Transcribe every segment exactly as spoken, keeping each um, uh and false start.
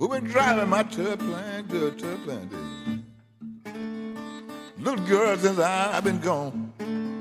We've been driving my turplan to turplan day. Little girl, since I've been gone.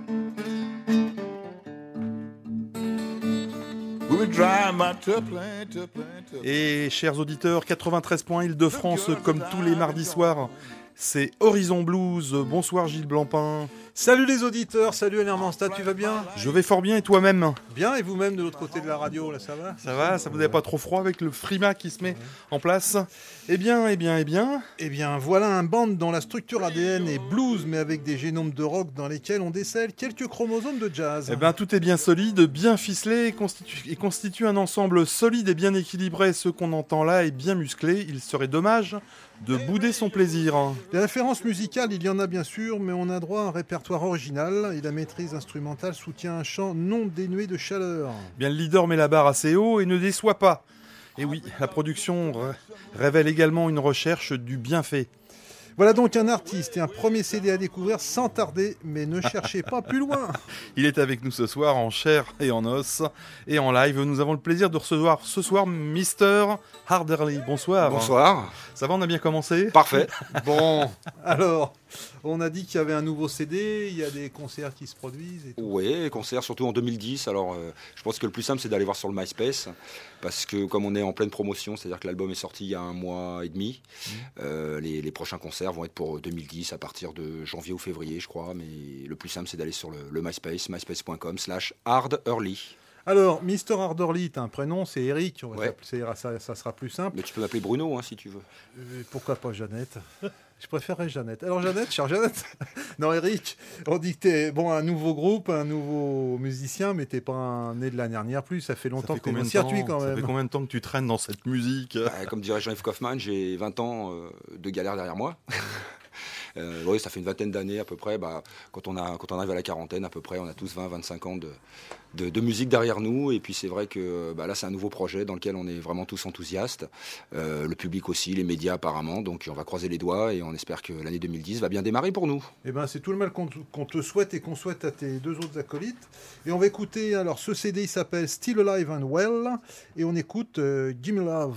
We've been driving my turplan, turplan, turplan. Et chers auditeurs, quatre-vingt-treize points Île-de-France, comme tous les mardis soirs, c'est Horizon Blues. Bonsoir Gilles Blancpain. Salut les auditeurs, salut Alain Manstad, tu vas bien? Je vais fort bien et toi-même? Bien, et vous-même de l'autre côté de la radio, là ça va? Ça va, ça vous n'avez pas trop froid avec le frima qui se met en place? Eh bien, eh bien, eh bien... Eh bien, voilà un band dont la structure A D N est blues, mais avec des génomes de rock dans lesquels on décèle quelques chromosomes de jazz. Eh bien, tout est bien solide, bien ficelé et constitue, et constitue un ensemble solide et bien équilibré. Ce qu'on entend là est bien musclé. Il serait dommage de bouder son plaisir. Des références musicales, il y en a bien sûr, mais on a droit à un répertoire original et la maîtrise instrumentale soutient un chant non dénué de chaleur. Bien, le leader met la barre assez haut et ne déçoit pas. Et oui, la production r- révèle également une recherche du bienfait. Voilà donc un artiste et un premier C D à découvrir sans tarder, mais ne cherchez pas plus loin. Il est avec nous ce soir en chair et en os et en live. Nous avons le plaisir de recevoir ce soir Mister Harderly. Bonsoir. Bonsoir. Ça va, on a bien commencé? Parfait. Bon. Alors, on a dit qu'il y avait un nouveau C D, il y a des concerts qui se produisent et tout. Oui, concert surtout en deux mille dix. Alors, euh, je pense que le plus simple, c'est d'aller voir sur le MySpace. Parce que comme on est en pleine promotion, c'est-à-dire que l'album est sorti il y a un mois et demi, mmh. euh, les, les prochains concerts vont être pour deux mille dix à partir de janvier ou février, je crois. Mais le plus simple, c'est d'aller sur le, le MySpace, myspace.com slash harderly. Alors, Mister Harderly, t'as un prénom, c'est Eric. On va ouais. ça, ça sera plus simple. Mais tu peux m'appeler Bruno, hein, si tu veux. Euh, pourquoi pas Jeannette? Je préférerais Jeannette. Alors Jeannette, chère Jeannette. Non, Eric, on dit que t'es bon, un nouveau groupe, un nouveau musicien, mais t'es pas un né de l'année dernière plus. Ça fait longtemps ça fait que t'es dans le temps, circuit quand même. Ça fait combien de temps que tu traînes dans cette musique? Bah, comme dirait Jean-Yves Kaufmann, j'ai vingt ans euh, de galère derrière moi. Euh, oui, ça fait une vingtaine d'années à peu près. Bah, quand, on a, quand on arrive à la quarantaine, à peu près, on a tous vingt à vingt-cinq ans de, de, de musique derrière nous. Et puis c'est vrai que bah, là, c'est un nouveau projet dans lequel on est vraiment tous enthousiastes. Euh, le public aussi, les médias apparemment. Donc on va croiser les doigts et on espère que l'année deux mille dix va bien démarrer pour nous. Eh ben, c'est tout le mal qu'on, qu'on te souhaite et qu'on souhaite à tes deux autres acolytes. Et on va écouter, alors ce C D il s'appelle Still Alive and Well. Et on écoute euh, Gimme Love.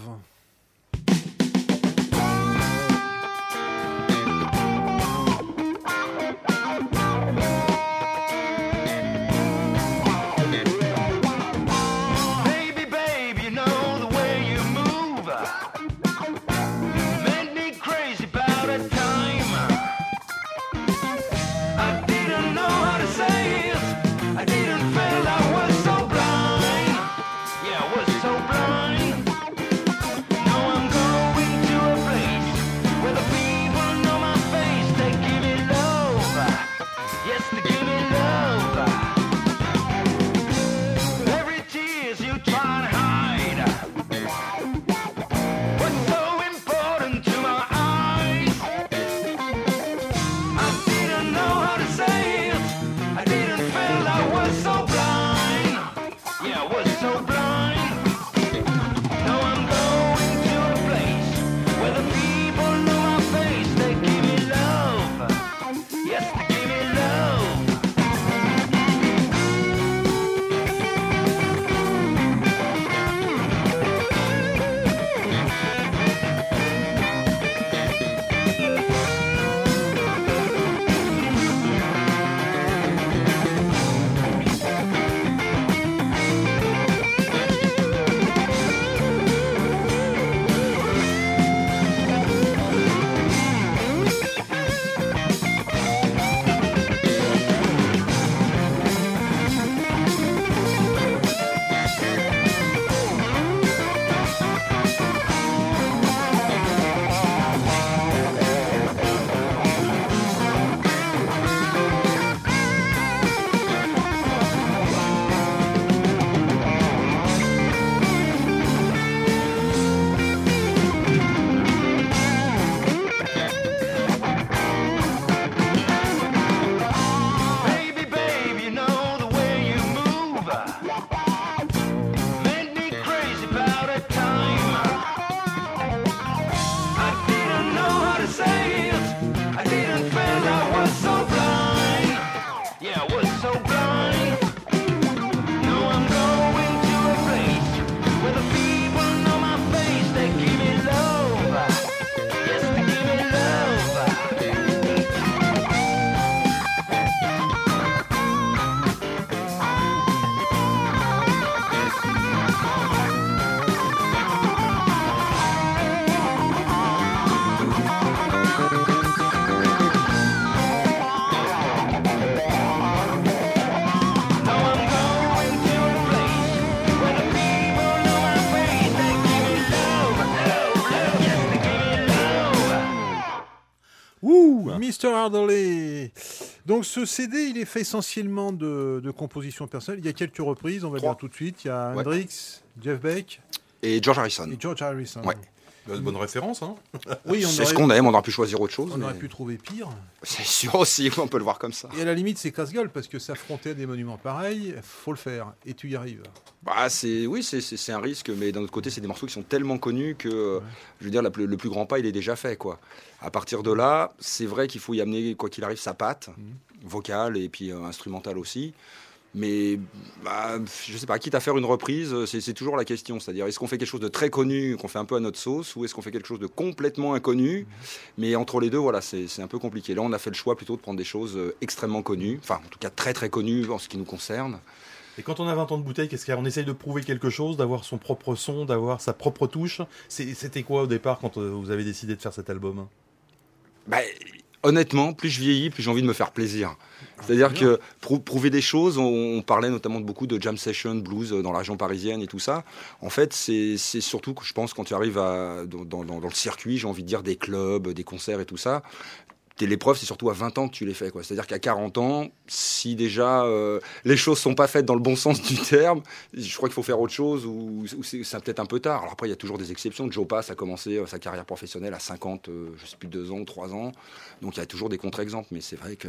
Buster Hardley. Donc ce C D, il est fait essentiellement de, de compositions personnelles. Il y a quelques reprises, on va Trois. dire tout de suite. Il y a Ouais. Hendrix, Jeff Beck Et George Harrison. et George Harrison. Ouais. Bah, bonne référence, hein. Oui, on C'est aurait, ce qu'on aime, on aurait pu choisir autre chose. on aurait mais pu trouver pire. C'est sûr aussi, on peut le voir comme ça. Et à la limite, c'est casse-gueule parce que s'affronter à des monuments pareils, faut le faire. Et tu y arrives. Bah, c'est, oui, c'est, c'est, c'est un risque, mais d'un autre côté, c'est des morceaux qui sont tellement connus que, euh, je veux dire, la plus- le plus grand pas, il est déjà fait, quoi. À partir de là, c'est vrai qu'il faut y amener, quoi qu'il arrive, sa patte, vocale et puis euh, instrumentale aussi. Mais, bah, je sais pas, quitte à faire une reprise, c'est, c'est toujours la question. C'est-à-dire, est-ce qu'on fait quelque chose de très connu, qu'on fait un peu à notre sauce, ou est-ce qu'on fait quelque chose de complètement inconnu? Mais entre les deux, voilà, c'est, c'est un peu compliqué. Là, on a fait le choix plutôt de prendre des choses euh, extrêmement connues, enfin, en tout cas très très connues en ce qui nous concerne. Et quand on a vingt ans de bouteille, qu'est-ce qu'il y a? On essaye de prouver quelque chose, d'avoir son propre son, d'avoir sa propre touche. C'est- C'était quoi au départ quand euh, vous avez décidé de faire cet album? Bah, honnêtement, plus je vieillis, plus j'ai envie de me faire plaisir. C'est-à-dire c'est bien. que prou- prouver des choses, on, on parlait notamment de beaucoup de jam session blues euh, dans la région parisienne et tout ça. En fait, c'est c'est surtout que je pense quand tu arrives à, dans, dans- dans le circuit, j'ai envie de dire des clubs, des concerts et tout ça. t'es- L'épreuve, c'est surtout à vingt ans que tu les fais, quoi. C'est-à-dire qu'à quarante ans, si déjà euh, les choses sont pas faites dans le bon sens du terme, je crois qu'il faut faire autre chose ou, ou c'est, c'est peut-être un peu tard. Alors après, il y a toujours des exceptions. Joe Pass a commencé euh, sa carrière professionnelle à cinquante, euh, je sais plus, deux ans ou trois ans. Donc il y a toujours des contre-exemples. Mais c'est vrai que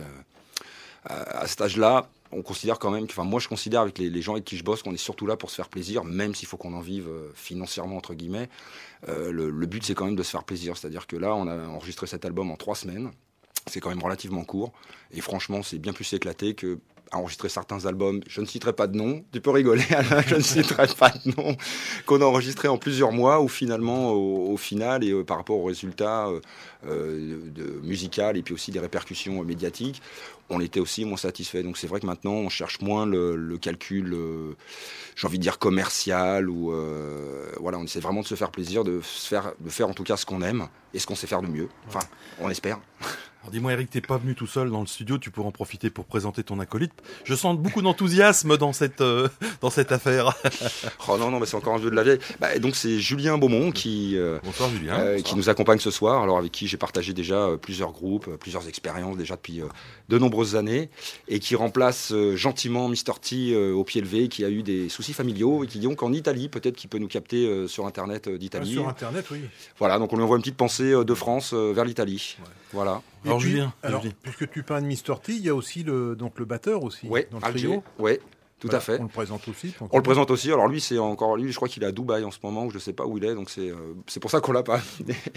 à, à cet âge-là, on considère quand même, que- enfin moi je considère avec les, les gens avec qui je bosse qu'on est surtout là pour se faire plaisir, même s'il faut qu'on en vive euh, financièrement entre guillemets. Euh, le, le but c'est quand même de se faire plaisir. C'est-à-dire que là, on a enregistré cet album en trois semaines. C'est quand même relativement court. Et franchement, c'est bien plus éclaté que à enregistrer certains albums. Je ne citerai pas de nom. Tu peux rigoler, Alain, je ne citerai pas de nom. Qu'on a enregistré en plusieurs mois, où finalement, au, au final, et euh, par rapport aux résultats euh, euh, de, de musical et puis aussi des répercussions euh, médiatiques, on était aussi moins satisfait. Donc c'est vrai que maintenant, on cherche moins le, le calcul, euh, j'ai envie de dire commercial, ou euh, voilà, on essaie vraiment de se faire plaisir, de se faire, de faire en tout cas ce qu'on aime et ce qu'on sait faire de mieux. Enfin, on espère. Alors dis-moi Eric, t'es pas venu tout seul dans le studio, tu pourras en profiter pour présenter ton acolyte. Je sens beaucoup d'enthousiasme dans cette, euh, dans cette affaire. Oh non, non, mais c'est encore un vieux de la vieille. Bah, donc c'est Julien Beaumont qui, euh, Bonsoir Julien. euh, Bonsoir. qui nous accompagne ce soir, alors avec qui j'ai partagé déjà euh, plusieurs groupes, euh, plusieurs expériences déjà depuis euh, de nombreuses années, et qui remplace euh, gentiment Mister T euh, au pied levé, qui a eu des soucis familiaux, et qui donc en Italie, peut-être qu'il peut nous capter euh, sur Internet euh, d'Italie. Sur Internet, oui. Voilà, donc on lui envoie une petite pensée euh, de France euh, vers l'Italie. Voilà. Alors, Et puis, Julien, alors, Julien. puisque tu parles de Mister T, il y a aussi le, donc le batteur aussi, Ouais, dans le Alger. trio. Ouais, tout Voilà, à fait. On le présente aussi. donc- On le présente aussi. Alors lui, c'est encore lui. Je crois qu'il est à Dubaï en ce moment, ou je sais pas où il est. Donc c'est euh, c'est pour ça qu'on l'a pas.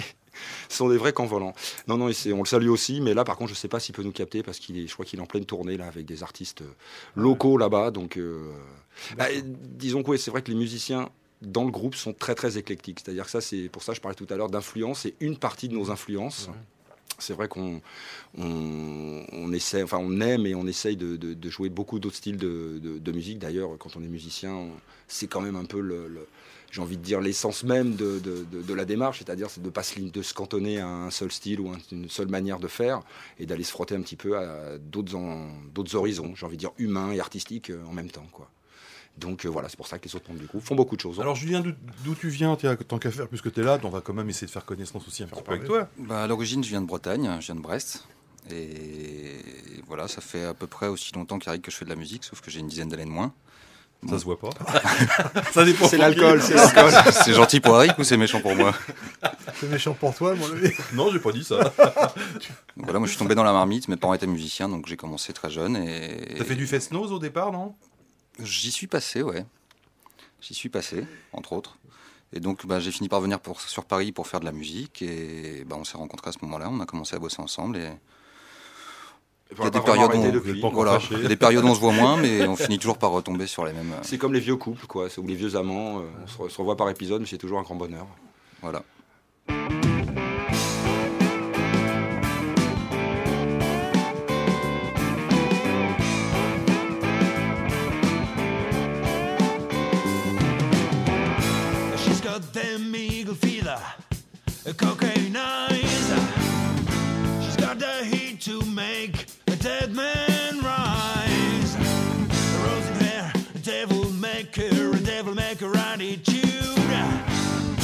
Ce sont des vrais camps volants. Non, non, et c'est- on le salue aussi. Mais là, par contre, je sais pas s'il peut nous capter parce qu'il est, je crois qu'il est en pleine tournée là avec des artistes euh, locaux là-bas. Donc, euh, bah, et disons que ouais, c'est vrai que les musiciens dans le groupe sont très très éclectiques. C'est-à-dire que ça, c'est pour ça que je parlais tout à l'heure d'influence. C'est une partie de nos influences. C'est vrai qu'on on, on essaie, enfin on aime et on essaye de, de- de jouer beaucoup d'autres styles de, de- de musique. D'ailleurs, quand on est musicien, on- c'est quand même un peu le, le- j'ai envie de dire l'essence même de, de- de- de la démarche, c'est-à-dire c'est de ne pas se, lim- de se cantonner à un seul style ou un- une seule manière de faire, et d'aller se frotter un petit peu à d'autres en- d'autres horizons, j'ai envie de dire humains et artistiques euh, en même temps, quoi. Donc euh, voilà, c'est pour ça que les autres membres du groupe font beaucoup de choses. Alors Julien, d'où d'où tu viens? Tiens, tant qu'à faire, puisque tu es là, on va quand même essayer de faire connaissance aussi un petit peu avec toi. Bah, à l'origine, je viens de Bretagne, je viens de Brest. Et voilà, ça fait à peu près aussi longtemps qu'Eric que je fais de la musique, sauf que j'ai une dizaine d'années de moins. Ça se voit pas. Ça dépend. C'est pour l'alcool, qui. c'est l'alcool. C'est gentil pour Eric ou c'est méchant pour moi? C'est méchant pour toi, mon ami. Non, j'ai pas dit ça. Donc voilà, moi je suis tombé dans la marmite, mes parents étaient musiciens, donc j'ai commencé très jeune. Et T'as fait du fest-nose au départ, non? J'y suis passé, ouais. J'y suis passé, entre autres. Et donc bah, j'ai fini par venir pour, sur Paris pour faire de la musique. Et bah, on s'est rencontrés à ce moment-là, on a commencé à bosser ensemble. Et il y a des périodes où on, depuis. Pas encore voilà, fâché. il y a des périodes où on se voit moins, mais on finit toujours par retomber sur les mêmes. euh, C'est comme les vieux couples, quoi, ou les vieux amants. euh, on se re- se revoit par épisode, mais c'est toujours un grand bonheur. Voilà. She's got them eagle feeder, cocaine eyes. She's got the heat to make a dead man rise. A rosy hair, a devil maker, a devil maker attitude.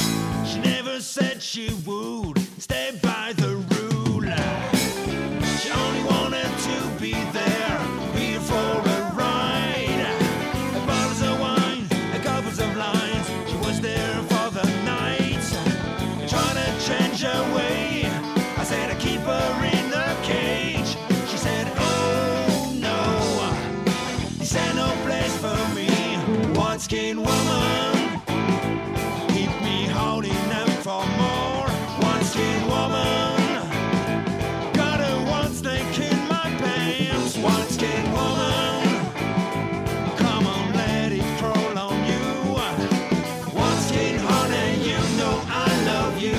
She never said she would stay by the rule. She only wanted to be there, here for a ride. Bottles of wine, couples of lines, she was there for the night. Trying to change her way, I said I keep her in the cage. She said, oh no, this ain't no place for me. One skin woman, keep me holding them for more. One skin woman, got a one snake in my pants. One skin woman, come on, let it crawl on you. One skin honey, you know I love you.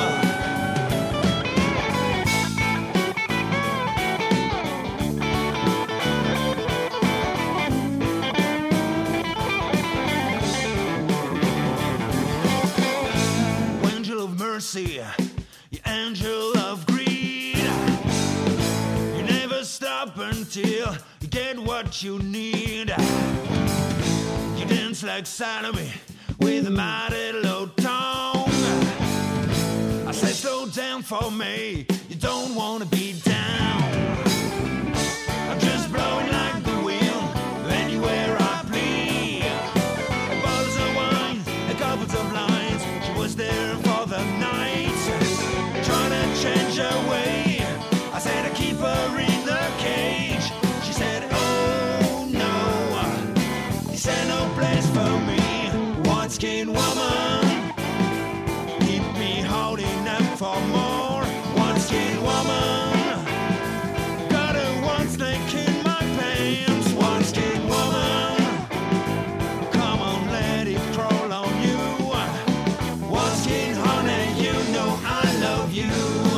Angel of mercy, you angel of greed. You never stop until you get what you need. You dance like Salome with a mighty low tone. I say slow down for me, you don't wanna be down. I'm just blowing like the wind anywhere I please. Bottles of wine, couples of lines, she was there for the night. Trying to change her way, I said I keep her in the cage. She said, oh no, this ain't no place for me. One skin woman, keep me holding them for more. One skin woman, got a one snake in my pants. One skin woman, come on, let it crawl on you. One skin honey, you know I love you.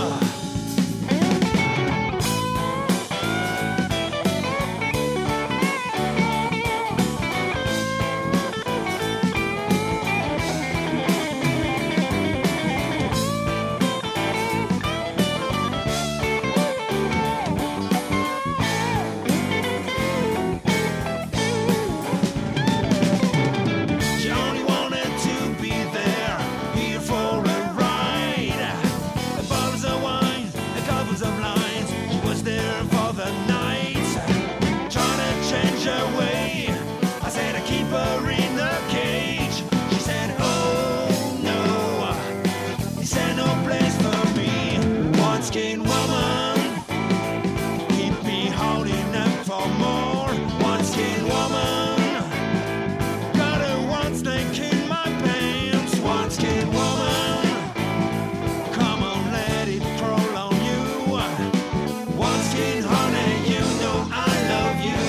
She only wanted to be there, here for a ride. Bottles of wine, couples of lines, she was there for the night. Trying to change her way, I said I keep her in the cage. She said, oh no, this ain't no place for me. One skin woman, keep me holding them for more. One skin woman, got a one snake in my pants. One skin woman, come on, let it crawl on you. One skin honey, you know I love you.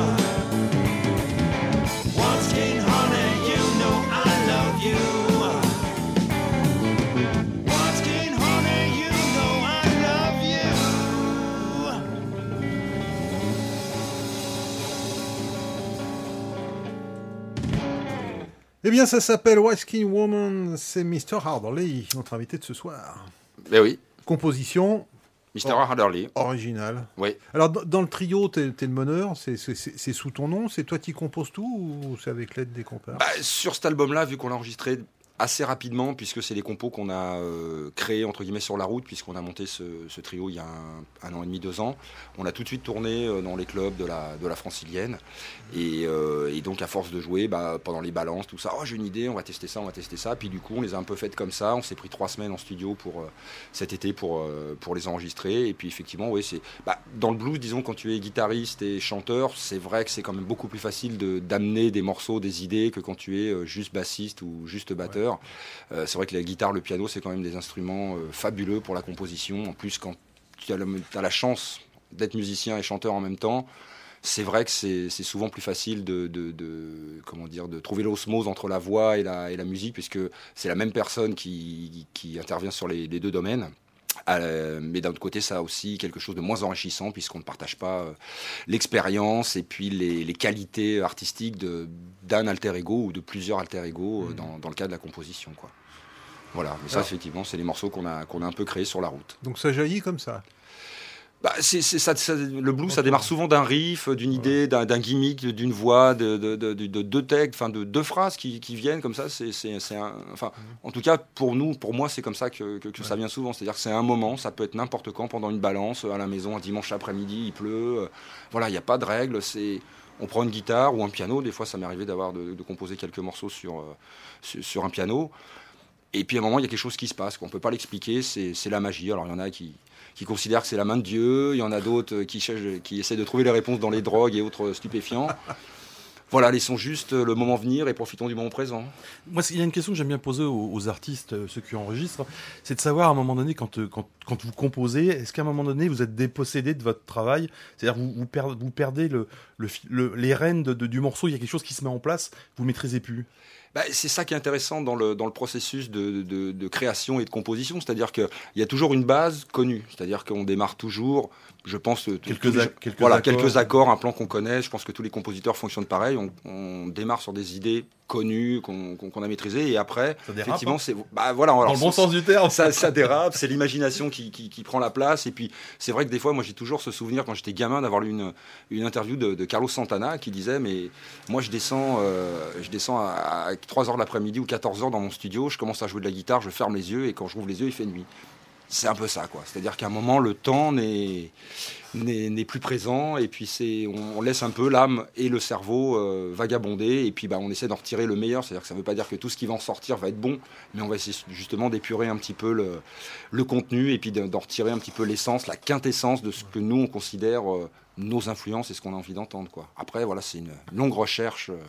One skin honey, you know I love you. One skin honey, you know I love you. Eh bien, ça s'appelle White Skin Woman, c'est mister Harderly, notre invité de ce soir. Ben oui, Composition mister Harderly. originale. Oui. Alors, dans dans le trio, t'es es le meneur, c'est c'est- c'est- c'est sous ton nom, c'est toi qui composes tout ou c'est avec l'aide des comparses? Bah, sur cet album-là, vu qu'on l'a enregistré assez rapidement, puisque c'est les compos qu'on a euh, créés entre guillemets sur la route, puisqu'on a monté ce, ce trio il y a un, un an et demi, deux ans. On a tout de suite tourné euh, dans les clubs de la, de la francilienne. Et, euh, et donc à force de jouer, bah, pendant les balances, tout ça, oh j'ai une idée, on va tester ça, on va tester ça. Puis du coup, on les a un peu faites comme ça. On s'est pris trois semaines en studio pour euh, cet été pour, euh, pour les enregistrer. Et puis effectivement, oui, c'est bah, dans le blues, disons, quand tu es guitariste et chanteur, c'est vrai que c'est quand même beaucoup plus facile de d'amener des morceaux, des idées que quand tu es euh, juste bassiste ou juste batteur. Ouais. Euh, c'est vrai que la guitare, le piano, c'est quand même des instruments euh, fabuleux pour la composition. En plus, quand tu as, le, tu as la chance d'être musicien et chanteur en même temps, c'est vrai que c'est, c'est souvent plus facile de, de, de, comment dire, de trouver l'osmose entre la voix et la, et la musique, puisque c'est la même personne qui, qui intervient sur les, les deux domaines. Euh, mais d'un autre côté, ça a aussi quelque chose de moins enrichissant, puisqu'on ne partage pas euh, l'expérience et puis les, les qualités artistiques de, d'un alter ego ou de plusieurs alter ego euh, mmh. dans, dans le cas de la composition, quoi. Voilà, mais ça, alors, effectivement, c'est les morceaux qu'on a, qu'on a un peu créés sur la route. Donc ça jaillit comme ça? Bah, c'est, c'est, ça, ça, le blues, ça démarre souvent d'un riff, d'une idée, d'un, d'un gimmick, d'une voix, de, de, de, de, de deux textes, enfin de deux phrases qui, qui viennent comme ça. C'est, c'est, c'est un, enfin, en tout cas, pour nous, pour moi, c'est comme ça que, que, que ça vient souvent. C'est-à-dire que c'est un moment, ça peut être n'importe quand, pendant une balance, à la maison, un dimanche après-midi, il pleut. Euh, voilà, il n'y a pas de règle. C'est, on prend une guitare ou un piano. Des fois, ça m'est arrivé d'avoir de, de composer quelques morceaux sur, euh, sur, sur un piano. Et puis à un moment, il y a quelque chose qui se passe, qu'on ne peut pas l'expliquer. C'est, c'est la magie. Alors il y en a qui qui considèrent que c'est la main de Dieu, il y en a d'autres qui, cherchent, qui essaient de trouver les réponses dans les drogues et autres stupéfiants. Voilà, laissons juste le moment venir et profitons du moment présent. Moi, il y a une question que j'aime bien poser aux, aux artistes, ceux qui enregistrent, c'est de savoir à un moment donné, quand, quand, quand vous composez, est-ce qu'à un moment donné, vous êtes dépossédé de votre travail ? C'est-à-dire vous, vous, perdez, vous perdez le, le, le, les rênes de, de, du morceau, il y a quelque chose qui se met en place, vous ne maîtrisez plus ? Bah, c'est ça qui est intéressant dans le, dans le processus de, de, de création et de composition, c'est-à-dire qu'il y a toujours une base connue, c'est-à-dire qu'on démarre toujours, je pense, quelques, tous, a- quelques voilà, accords. quelques accords, un plan qu'on connaît, je pense que tous les compositeurs fonctionnent pareil, on, on démarre sur des idées connues, qu'on, qu'on, qu'on a maîtrisées, et après, Ça dérape, effectivement, hein. c'est... Bah, voilà, alors, Dans le bon ça, sens du terme. ça, ça dérape, c'est l'imagination qui, qui, qui prend la place, et puis c'est vrai que des fois, moi j'ai toujours ce souvenir, quand j'étais gamin, d'avoir lu une, une interview de, de Carlos Santana, qui disait, mais moi je descends, euh, je descends à, à trois heures de l'après-midi, ou quatorze heures dans mon studio, je commence à jouer de la guitare, je ferme les yeux et quand je rouvre les yeux, il fait nuit. C'est un peu ça, quoi. C'est-à-dire qu'à un moment, le temps n'est, n'est, n'est plus présent et puis c'est, on, on laisse un peu l'âme et le cerveau euh, vagabonder et puis bah, on essaie d'en retirer le meilleur. C'est-à-dire que ça ne veut pas dire que tout ce qui va en sortir va être bon, mais on va essayer justement d'épurer un petit peu le, le contenu et puis d'en retirer un petit peu l'essence, la quintessence de ce que nous, on considère euh, nos influences et ce qu'on a envie d'entendre, quoi. Après, voilà, c'est une longue recherche euh,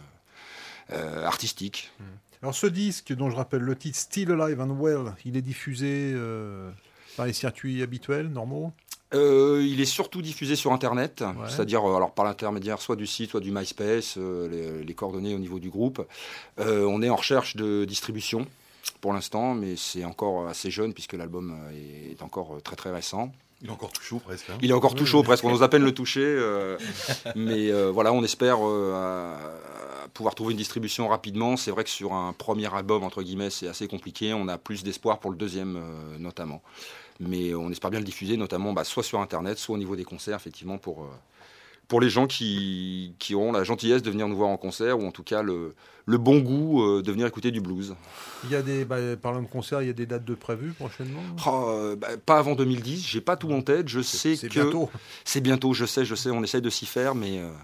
euh, artistique. Alors ce disque, dont je rappelle le titre, Still Alive and Well, il est diffusé euh, par les circuits habituels, normaux ? Euh, il est surtout diffusé sur Internet, Ouais. c'est-à-dire euh, alors par l'intermédiaire soit du site, soit du MySpace, euh, les, les coordonnées au niveau du groupe. Euh, on est en recherche de distribution pour l'instant, mais c'est encore assez jeune puisque l'album euh, est encore très très récent. Il est encore tout chaud presque. Hein. Il est encore tout chaud presque, on ose à peine le toucher, euh, mais euh, voilà, on espère euh, à- à pouvoir trouver une distribution rapidement. C'est vrai que sur un premier album, entre guillemets, c'est assez compliqué, on a plus d'espoir pour le deuxième euh, notamment. Mais on espère bien le diffuser, notamment bah, soit sur Internet, soit au niveau des concerts, effectivement, pour, euh, pour les gens qui, qui auront la gentillesse de venir nous voir en concert, ou en tout cas le, le bon goût euh, de venir écouter du blues. Il y a des, bah, parlant de concert, il y a des dates de prévues prochainement ? Oh, euh, bah, pas avant deux mille dix, j'ai pas tout en tête, je sais C'est que... bientôt. C'est bientôt, je sais, je sais, on essaye de s'y faire, mais... Euh,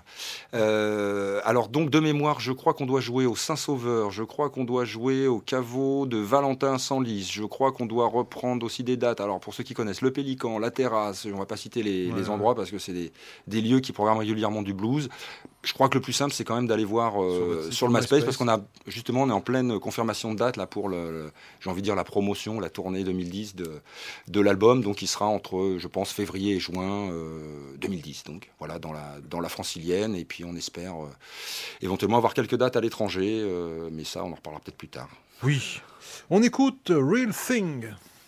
euh, alors donc, de mémoire, je crois qu'on doit jouer au Saint-Sauveur, je crois qu'on doit jouer au caveau de Valentin-Senlis, je crois qu'on doit reprendre aussi des dates. Alors, pour ceux qui connaissent, le Pélican, la Terrasse, on va pas citer les, Ouais, les ouais. endroits parce que c'est des, des lieux qui programment régulièrement du blues. Je crois que le plus simple, c'est quand même d'aller voir euh, Sur votre site sur le MySpace, MySpace. parce qu'on a, justement, on est en pleine confirmation de date, là, pour le, le- j'ai envie de dire, la promotion, la tournée deux mille dix de, de l'album, donc il sera entre, je pense, février et juin euh, deux mille dix, donc voilà, dans la, dans la francilienne, et puis on espère euh, éventuellement avoir quelques dates à l'étranger, euh, mais ça, on en reparlera peut-être plus tard. Oui. On écoute Real Thing.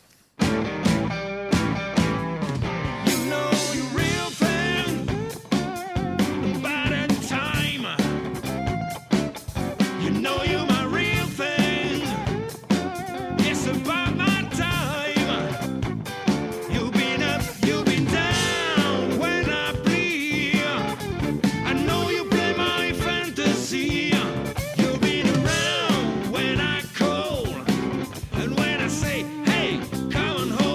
You know you're real thing by that time. You know you're my real thing. It's about my time. You've been up, you've been down when I bleed. I know you play my fantasy. You've been around when I call and when I say, hey, come and hold.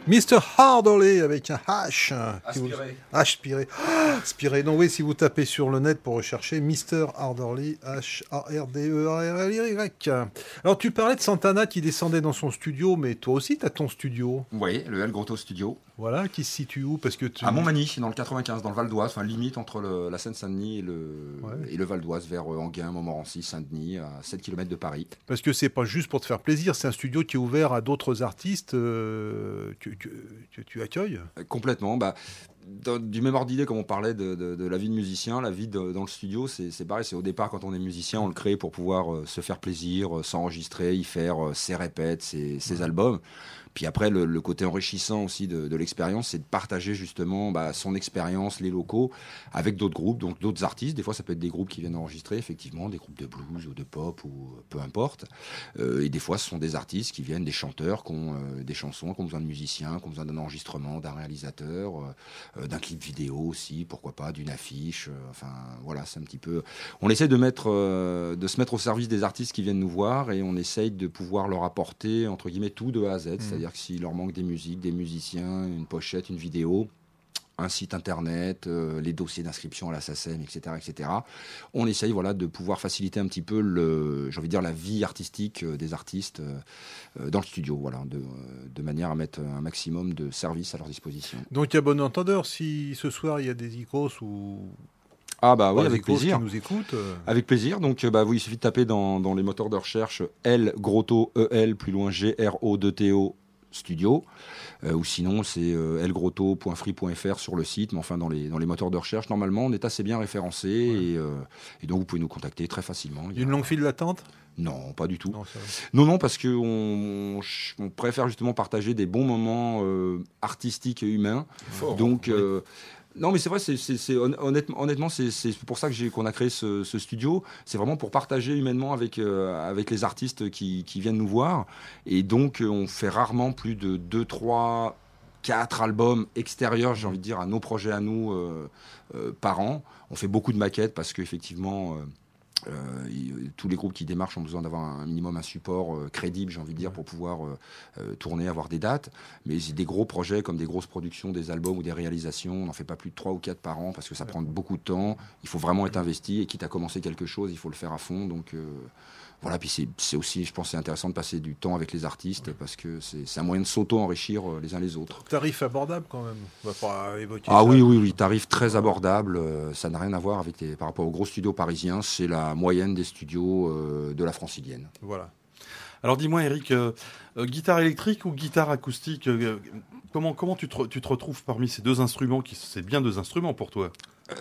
mister Hardorly avec un H. qui vous- Aspiré. Aspiré. Ah, aspiré. Donc oui, si vous tapez sur le net pour rechercher mister Hardorly, H A R D E R L Y. Alors tu parlais de Santana qui descendait dans son studio, mais toi aussi tu as ton studio. Oui, le El Grotto Studio. Voilà, qui se situe où? Parce que tu... À Montmagny, dans le quatre-vingt-quinze, dans le Val d'Oise, enfin limite entre le- la Seine-Saint-Denis et le, Ouais. et le Val d'Oise, vers euh, Enghien, Montmorency, Saint-Denis, à sept kilomètres de Paris. Parce que c'est pas juste pour te faire plaisir, c'est un studio qui est ouvert à d'autres artistes euh, que, que- que tu accueilles. Euh, Complètement. Bah, dans- du même ordre d'idée, comme on parlait de, de- de la vie de musicien, la vie de- dans le studio, c'est c'est pareil. C'est au départ, quand on est musicien, on le crée pour pouvoir euh, se faire plaisir, euh, s'enregistrer, y faire euh, ses répètes, ses, ses albums. Puis après, le, le côté enrichissant aussi de, de l'expérience, c'est de partager justement bah, son expérience, les locaux, avec d'autres groupes, donc d'autres artistes. Des fois, ça peut être des groupes qui viennent enregistrer, effectivement, des groupes de blues ou de pop ou peu importe. Euh, et des fois, ce sont des artistes qui viennent, des chanteurs qui ont euh, des chansons, qui ont besoin de musiciens, qui ont besoin d'un enregistrement, d'un réalisateur, euh, d'un clip vidéo aussi, pourquoi pas, d'une affiche. euh, enfin, voilà, c'est un petit peu. On essaie de mettre, euh, de se mettre au service des artistes qui viennent nous voir et on essaye de pouvoir leur apporter entre guillemets tout de A à Z. C'est-à-dire que s'il leur manque des musiques, des musiciens, une pochette, une vidéo, un site internet, euh, les dossiers d'inscription à la SACEM, et cetera, et cetera. On essaye, voilà, de pouvoir faciliter un petit peu le, j'ai envie de dire, la vie artistique euh, des artistes euh, euh, dans le studio, voilà, de, euh, de manière à mettre un maximum de services à leur disposition. Donc il y a bon entendeur, si ce soir il y a des icos ou Ah bah oui, des avec icos plaisir. qui nous écoutent. euh, Avec plaisir. Donc, euh, bah, oui, il suffit de taper dans, dans les moteurs de recherche El Grotto, E L, plus loin G R O deux T O Studio. Euh, ou sinon, c'est euh, elgrotto point free point f r sur le site. Mais enfin, dans les, dans les moteurs de recherche, normalement, on est assez bien référencé. Et, euh, et donc, vous pouvez nous contacter très facilement. Il Il y a y une a- longue file d'attente? Non, pas du tout. Non, ça va. Non, non, parce qu'on on, on préfère justement partager des bons moments euh, artistiques et humains. Donc, oui. euh, non, mais c'est vrai, c'est, c'est, c'est hon- honnêtement, honnêtement c'est, c'est pour ça que j'ai, qu'on a créé ce, ce studio. C'est vraiment pour partager humainement avec, euh, avec les artistes qui, qui viennent nous voir. Et donc, euh, on fait rarement plus de deux, trois, quatre albums extérieurs, j'ai envie de dire, à nos projets à nous euh, euh, par an. On fait beaucoup de maquettes parce qu'effectivement... Euh, Euh, il- tous les groupes qui démarchent ont besoin d'avoir un minimum un support euh, crédible, j'ai envie de dire, pour pouvoir euh, euh, tourner, avoir des dates. Mais c'est des gros projets comme des grosses productions, des albums ou des réalisations, on n'en fait pas plus de trois ou quatre par an parce que ça prend beaucoup de temps. Il faut vraiment être investi et quitte à commencer quelque chose, il faut le faire à fond. Donc euh, voilà, puis c'est, c'est aussi, je pense, c'est intéressant de passer du temps avec les artistes parce que c'est, c'est un moyen de s'auto-enrichir euh, les uns les autres. Tarif abordable quand même. On va pas évoquer Ah ça. oui, oui, oui, tarif très abordable. euh, ça n'a rien à voir avec les, par rapport aux gros studios parisiens. C'est la moyenne des studios euh, de la francilienne. Voilà. Alors dis-moi, Eric, euh, euh, guitare électrique ou guitare acoustique, euh, comment, comment tu, te, re- tu te retrouves parmi ces deux instruments qui, c'est bien deux instruments pour toi?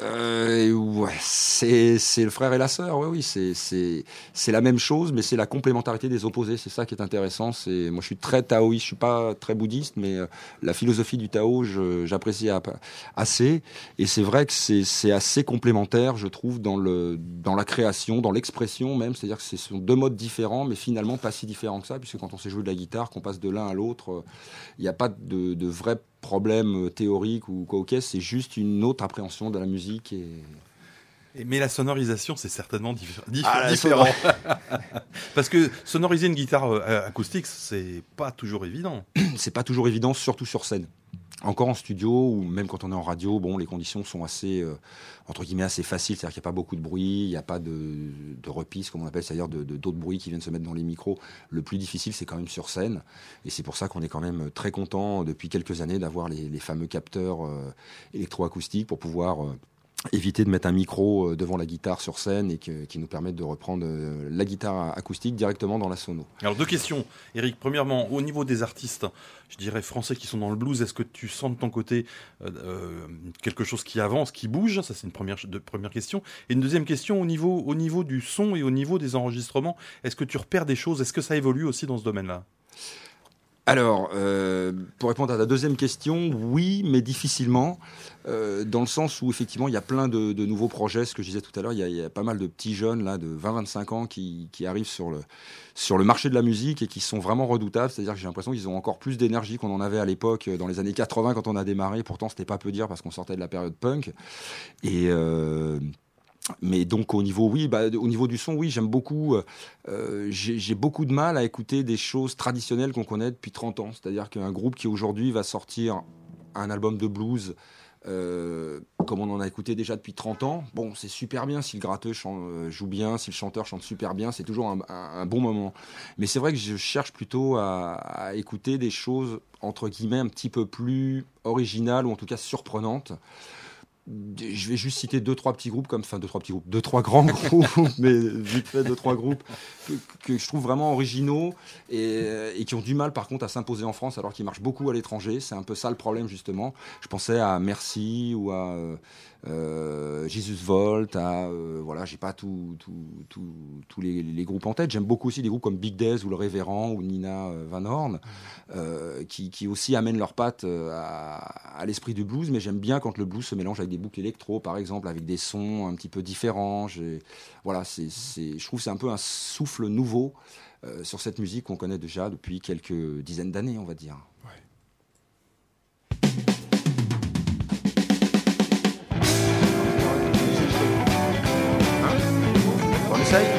Euh, ouais, c'est, c'est le frère et la sœur, oui, oui, c'est, c'est, c'est la même chose, mais c'est la complémentarité des opposés, c'est ça qui est intéressant. C'est, moi, je suis très taoïste, je suis pas très bouddhiste, mais euh, la philosophie du Tao, je, j'apprécie a- assez, et c'est vrai que c'est, c'est assez complémentaire, je trouve, dans le, dans la création, dans l'expression même, c'est-à-dire que ce sont deux modes différents, mais finalement pas si différents que ça, puisque quand on sait jouer de la guitare, qu'on passe de l'un à l'autre, il n'y a pas de, de vrai problème théorique ou quoi, ok, c'est juste une autre appréhension de la musique et Et- Mais la sonorisation, c'est certainement diffé- diffé- Ah, la différent. Parce que sonoriser une guitare euh, acoustique, c'est pas toujours évident. c'est pas toujours évident, surtout sur scène. Encore en studio ou même quand on est en radio, bon, les conditions sont assez, euh, entre guillemets, assez faciles. C'est-à-dire qu'il n'y a pas beaucoup de bruit, il n'y a pas de, de repisse, comme on appelle, c'est-à-dire de, de- d'autres bruits qui viennent se mettre dans les micros. Le plus difficile, c'est quand même sur scène. Et c'est pour ça qu'on est quand même très content depuis quelques années d'avoir les, les fameux capteurs euh, électroacoustiques pour pouvoir euh, éviter de mettre un micro euh, devant la guitare sur scène et que- qui nous permettent de reprendre euh, la guitare acoustique directement dans la sono. Alors deux questions, Eric. Premièrement, au niveau des artistes, je dirais français qui sont dans le blues, est-ce que tu sens de ton côté euh, euh, quelque chose qui avance, qui bouge? Ça, c'est une première, de, première question. Et une deuxième question, au niveau, au niveau du son et au niveau des enregistrements, est-ce que tu repères des choses? Est-ce que ça évolue aussi dans ce domaine-là? Alors, euh, pour répondre à ta deuxième question, oui, mais difficilement, euh, dans le sens où effectivement il y a plein de, de nouveaux projets. Ce que je disais tout à l'heure, il y a, il y a pas mal de petits jeunes là de vingt à vingt-cinq ans qui, qui arrivent sur le, sur le marché de la musique et qui sont vraiment redoutables. C'est-à-dire que j'ai l'impression qu'ils ont encore plus d'énergie qu'on en avait à l'époque dans les années quatre-vingts quand on a démarré. Pourtant, c'était pas peu dire parce qu'on sortait de la période punk. Et euh, Mais donc au niveau, oui, bah, au niveau du son, oui, j'aime beaucoup. Euh, j'ai, j'ai beaucoup de mal à écouter des choses traditionnelles qu'on connaît depuis trente ans. C'est-à-dire qu'un groupe qui aujourd'hui va sortir un album de blues, euh, comme on en a écouté déjà depuis trente ans, bon, c'est super bien si le gratteux chan- euh, joue bien, si le chanteur chante super bien, c'est toujours un, un, un bon moment. Mais c'est vrai que je cherche plutôt à, à écouter des choses entre guillemets un petit peu plus originales ou en tout cas surprenantes. Je vais juste citer deux trois petits groupes comme enfin deux trois petits groupes deux trois grands groupes mais vite fait deux trois groupes que, que je trouve vraiment originaux et, et qui ont du mal par contre à s'imposer en France alors qu'ils marchent beaucoup à l'étranger. C'est un peu ça le problème justement. Je pensais à Merci ou à euh, euh, Jesus Volt, à euh, voilà, j'ai pas tous tout, tout, tout les, les groupes en tête. J'aime beaucoup aussi des groupes comme Big Days ou Le Révérend ou Nina Van Horn euh, qui, qui aussi amènent leurs pattes à, à l'esprit du blues, mais j'aime bien quand le blues se mélange avec des boucles électro par exemple, avec des sons un petit peu différents. J'ai, voilà, c'est, c'est, je trouve que c'est un peu un souffle nouveau euh, sur cette musique qu'on connaît déjà depuis quelques dizaines d'années, on va dire. Ouais. On essaye.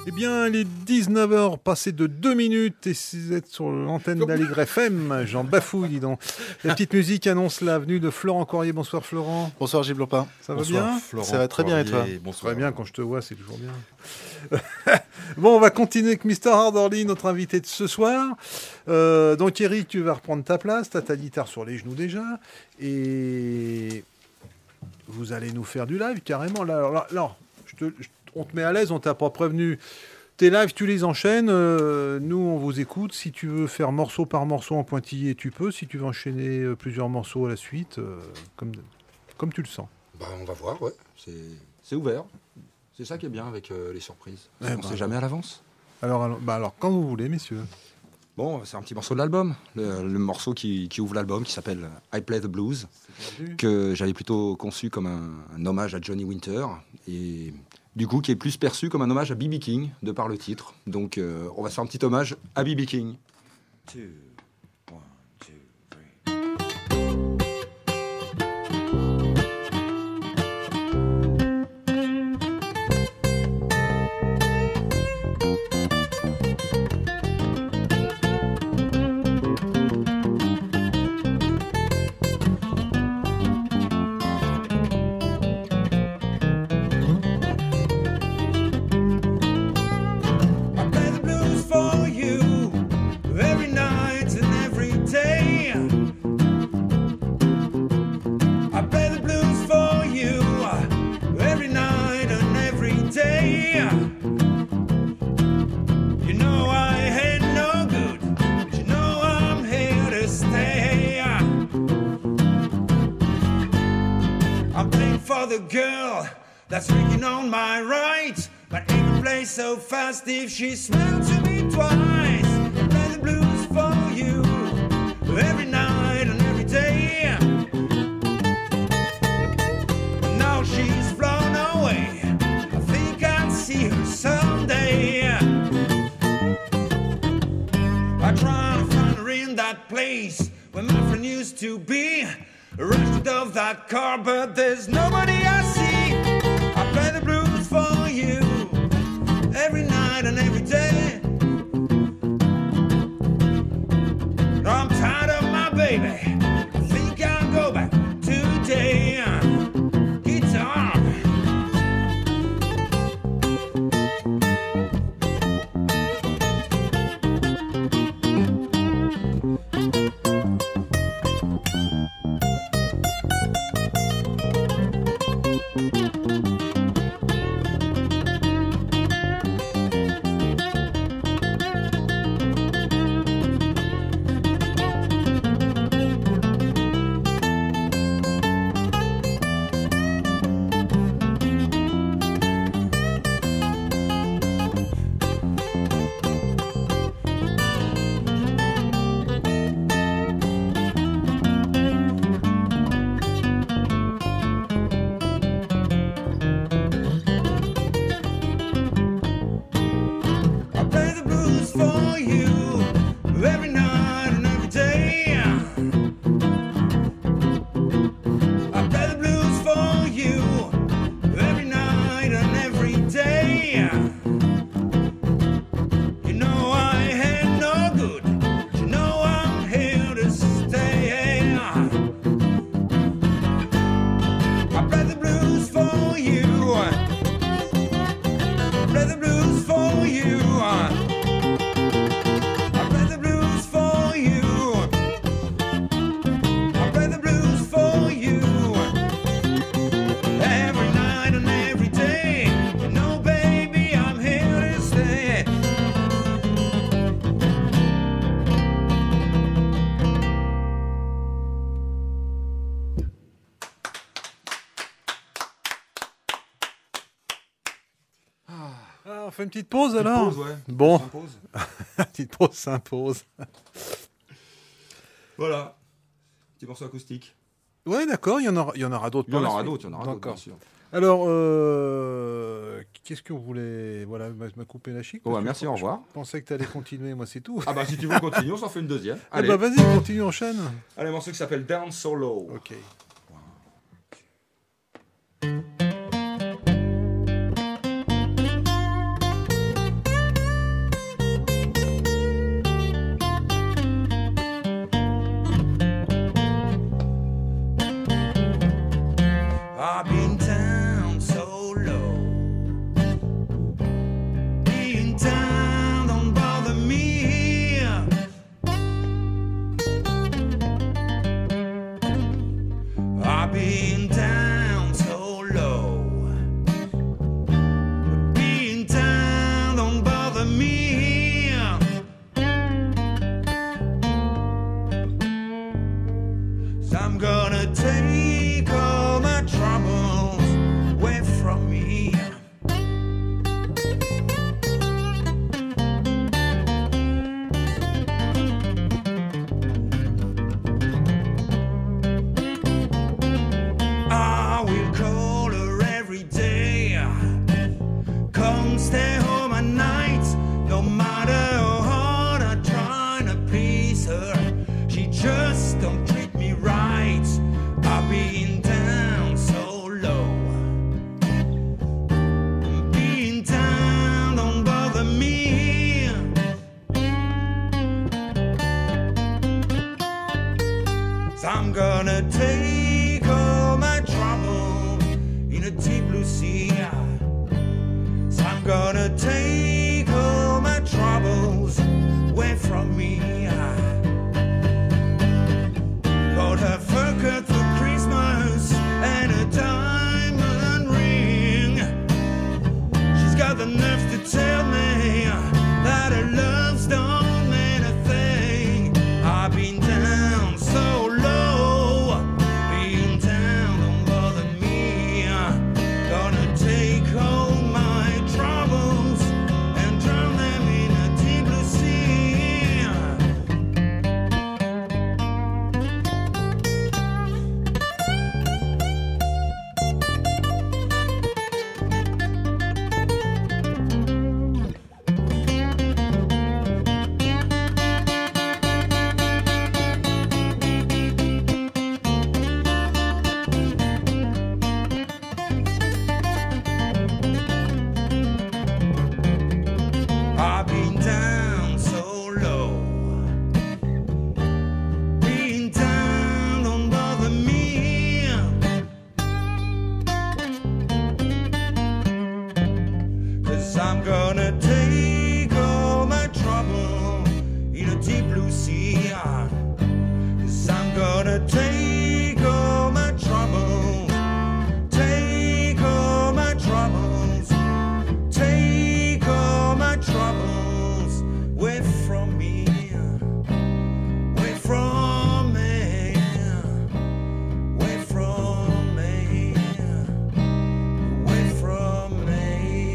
Eh bien, il est dix-neuf heures passées de deux minutes et vous êtes sur l'antenne d'Aligre F M. J'en bafouille, dis donc. La petite musique annonce la venue de Florent Corrier. Bonsoir Florent. Bonsoir Gilles Lopin. Ça va Bonsoir, bien Florent Ça va très bien, et toi? Corrier. Bonsoir. Très bien, quand je te vois, c'est toujours bien. Bon, on va continuer avec mister Hardorly, notre invité de ce soir. Euh, donc Eric, tu vas reprendre ta place. Tu as ta guitare sur les genoux déjà. Et vous allez nous faire du live carrément. Là, alors, là, là, je te, je- on te met à l'aise, on t'a pas prévenu. Tes lives, tu les enchaînes. euh, nous, on vous écoute. Si tu veux faire morceau par morceau en pointillé, tu peux. Si tu veux enchaîner euh, plusieurs morceaux à la suite, euh, comme, comme tu le sens. Bah, on va voir, ouais. C'est, c'est ouvert. C'est ça qui est bien avec euh, les surprises. Eh on ben. sait jamais à l'avance. Alors, alors, bah alors, quand vous voulez, messieurs. Bon, c'est un petit morceau de l'album. Le, le morceau qui, qui ouvre l'album, qui s'appelle I Play the Blues, que j'avais plutôt conçu comme un, un hommage à Johnny Winter. Et du coup, qui est plus perçu comme un hommage à B B King, de par le titre. Donc, euh, on va se faire un petit hommage à B B King. Two, one, two, three. I play the blues for you every night and every day. I play the blues for you every night and every day. You know I ain't no good, but you know I'm here to stay. I'm playing for the girl that's freaking on my right, but even play so fast if she smiles to me twice. I play the blues for you every night and every day. Now she's flown away. I think I'll see her someday. I try to find her in that place where my friend used to be. Rushed out of that car, but there's nobody I see. I play the blues for you every night and every day. I'm tired of my baby. I think I'll go back today. Guitar. I play the blues for you every night and every day. I play the blues for you every night and every day. You know I ain't no good, but you know I'm here to stay. I play the blues for you. Play the blues for you. I play the blues for you. I play the blues for you every night and every day. You know, baby, I'm here to stay. Ah, on fait une petite pause alors. Pause, ouais. Bon, Pause. petite pause s'impose. Voilà. Petit morceau acoustique. Ouais, d'accord, il y en aura, il y en aura d'autres. Il y en par la aura suite. d'autres, il y en aura d'autres, D'accord. bien sûr. Alors, euh, qu'est-ce que vous voulez... Voilà, m'a m'a coupé la chic. Bon, parce bah, que merci, je- au revoir. Je pensais que tu allais continuer, moi c'est tout. Ah bah si tu veux continuer, on s'en fait une deuxième. Ah Allez, bah vas-y, continue, enchaîne. allez, un morceau qui s'appelle Down So Low. Ok. I'm gonna take all my trouble in a deep blue sea. So I'm gonna take all my troubles away from me. Got a fur coat for Christmas and a diamond ring. She's got the nerve to tell me that her love's don't mean a thing. I've been down so low, being down don't bother me. Gonna take all my troubles and drown them in a deep blue sea. I've been down so low, being down don't bother me. Cause I'm gonna take all my trouble in a deep blue sea. Cause I'm gonna take all my trouble, take all my troubles, take all my troubles away from me, away from me, away from me, away from me.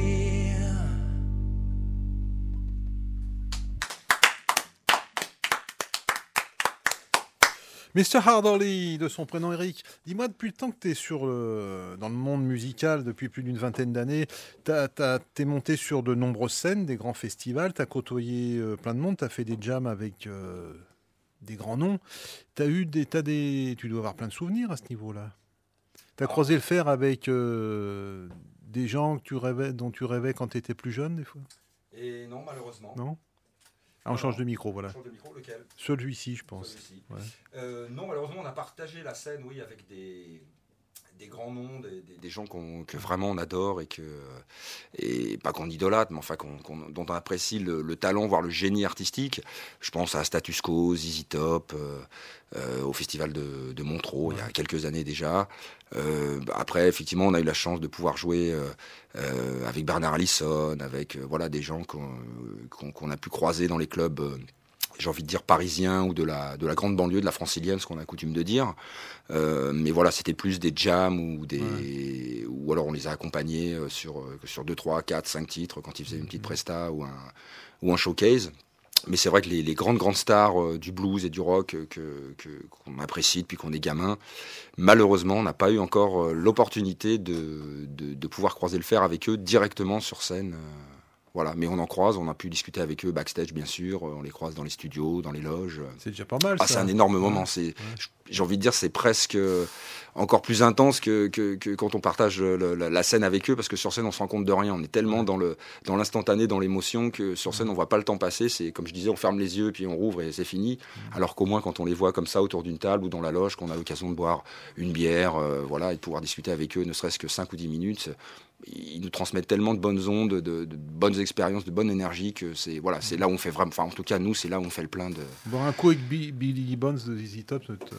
mister Harderly, de son prénom Eric, dis-moi, depuis le temps que tu es sur le- dans le monde musical, depuis plus d'une vingtaine d'années, tu es monté sur de nombreuses scènes, des grands festivals, tu as côtoyé euh, plein de monde, tu as fait des jams avec euh, des grands noms. T'as eu des, t'as des, tu dois avoir plein de souvenirs à ce niveau-là. Tu as croisé le fer avec euh, des gens que tu rêvais, dont tu rêvais quand tu étais plus jeune, des fois? Et non, malheureusement. Non Ah, on change de micro, voilà. Change de micro, lequel? Celui-ci, je pense. Celui-ci. Ouais. Euh, non, malheureusement, on a partagé la scène, oui, avec des, des grands noms, des, des- des gens qu'on- que vraiment on adore et que et pas qu'on idolâtre, mais enfin qu'on- qu'on- dont on apprécie le, le talent, voire le génie artistique. Je pense à Status Quo, Z Z Top, euh, euh, au festival de, de Montreux il y a quelques années déjà. Euh, après, effectivement, on a eu la chance de pouvoir jouer euh, euh, avec Bernard Allison, avec euh, voilà des gens qu'on qu'on- qu'on a pu croiser dans les clubs. euh, j'ai envie de dire parisiens ou de la, de la grande banlieue, de la francilienne, ce qu'on a coutume de dire. Euh, mais voilà, c'était plus des jams ou des, ouais. ou alors on les a accompagnés euh, sur, euh, sur deux, trois, quatre, cinq titres quand ils faisaient une petite presta ou un, ou un showcase. Mais c'est vrai que les, les grandes, grandes stars euh, du blues et du rock euh, que, que, qu'on apprécie depuis qu'on est gamin, malheureusement, on n'a pas eu encore euh, l'opportunité de, de, de pouvoir croiser le fer avec eux directement sur scène. Euh, Voilà, mais on en croise, on a pu discuter avec eux backstage, bien sûr. On les croise dans les studios, dans les loges. C'est déjà pas mal. Ah, ça. C'est un énorme moment. Ouais. C'est, Ouais. j'ai envie de dire, c'est presque encore plus intense que, que, que quand on partage le, la, la scène avec eux, parce que sur scène, on se rend compte de rien. On est tellement dans le, dans l'instantané, dans l'émotion, que sur scène, on voit pas le temps passer. C'est comme je disais, on ferme les yeux, puis on rouvre et c'est fini. Alors qu'au moins, quand on les voit comme ça autour d'une table ou dans la loge, qu'on a l'occasion de boire une bière, euh, voilà, et de pouvoir discuter avec eux, ne serait-ce que cinq ou dix minutes. Ils nous transmettent tellement de bonnes ondes, de, de, de bonnes expériences, de bonne énergie que c'est voilà, c'est là où on fait vraiment. Enfin, en tout cas, nous, c'est là où on fait le plein de. Bon, un coup avec Bi- Billy Gibbons de Z Z Top. Te...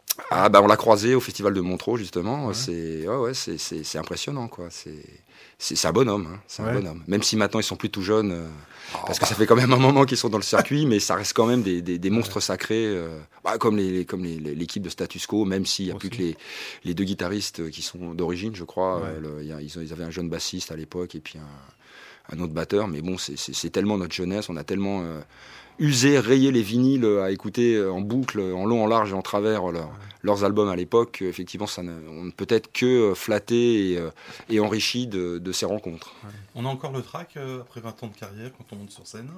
Ah bah on l'a croisé au festival de Montreux justement. Ouais. C'est ouais, ouais, c'est, c'est, c'est impressionnant quoi. C'est, c'est, c'est un bonhomme, hein. C'est Ouais. un bonhomme. Même si maintenant ils sont plus tout jeunes, euh, Oh, parce bah. que ça fait quand même un moment qu'ils sont dans le circuit, mais ça reste quand même des, des, des monstres sacrés, euh, bah, comme les, comme les, les- l'équipe de Status Quo, même s'il y a Aussi. plus que les, les deux guitaristes qui sont d'origine, je crois. Ouais. Euh, le- il y a- ils, ont- ils avaient un jeune bassiste à l'époque et puis un, un autre batteur. Mais bon, c'est, c'est, c'est tellement notre jeunesse, on a tellement euh, usé, rayé les vinyles à écouter en boucle, en long, en large et en travers leur- leurs albums à l'époque. Effectivement, ça ne, on ne peut être que flatté et, euh, et enrichi de, de ces rencontres. On a encore le track euh, après vingt ans de carrière quand on monte sur scène.